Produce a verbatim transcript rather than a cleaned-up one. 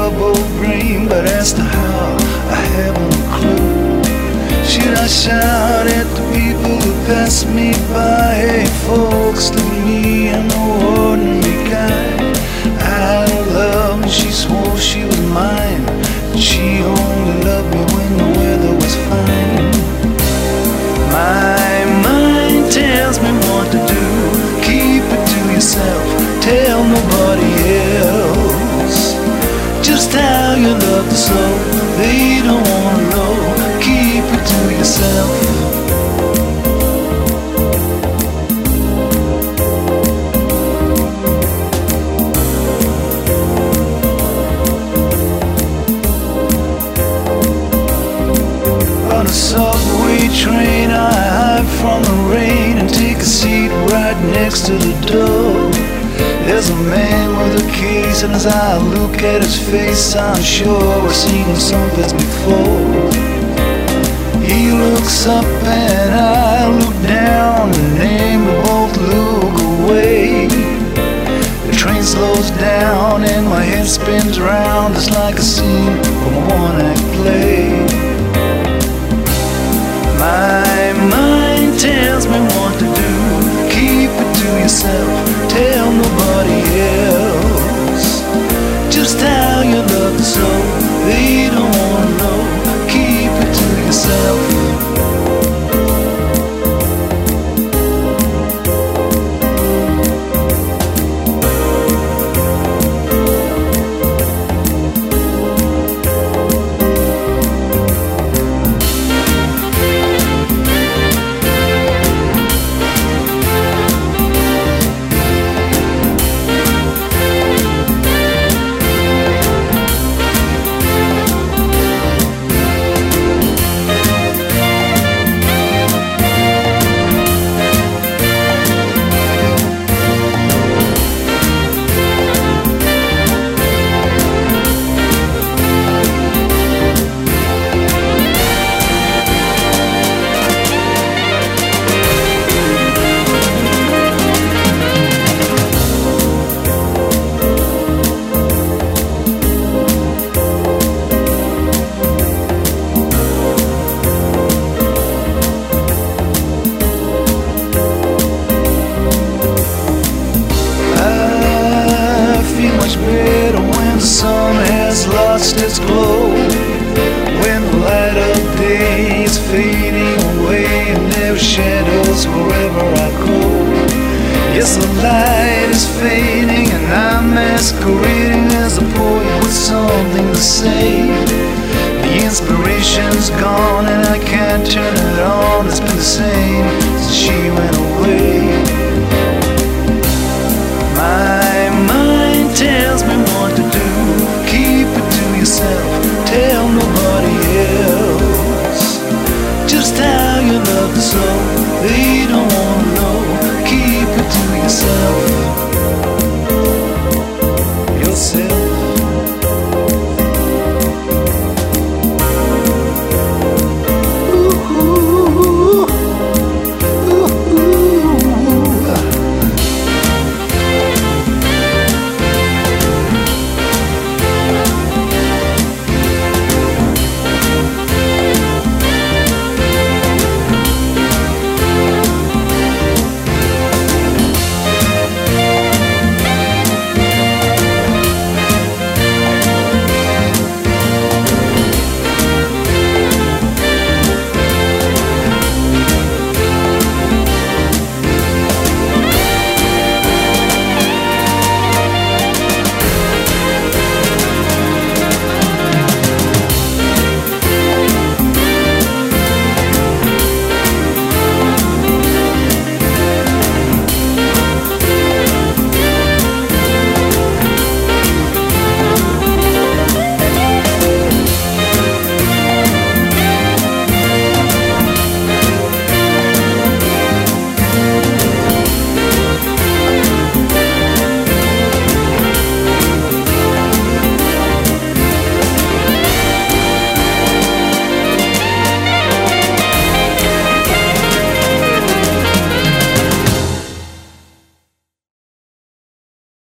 troubled brain, but as to how, I haven't a clue. Should I shout at the people who pass me by? Hey folks, look at me, I'm no ordinary guy. I had a love and she swore she was mine, but she only loved me when the weather was fine. My mind tells me what to do. Keep it to yourself, tell nobody else just how you love the soul. They don't wanna know. Keep it to yourself. On a subway train, I hide from the rain and take a seat right next to the door. There's a man with a case, and as I look at his face, I'm sure I've seen him someplace before. He looks up and I look down, and then we both look away. The train slows down and my head spins round. It's like a scene from a one-act play. My mind tells me what to do. Keep it to yourself, tell nobody else just how you love the soul. They don't wanna know. Keep it to yourself. Better when the sun has lost its glow, when the light of day is fading away and there are shadows wherever I go. Yes, the light is fading and I'm masquerading as a poet with something to say. The inspiration's gone and I can't turn it on. It's been the same since she went away. My mind tells me what to do. Keep it to yourself, tell nobody else just how you love the soul. They don't wanna know. Keep it to yourself. Yourself.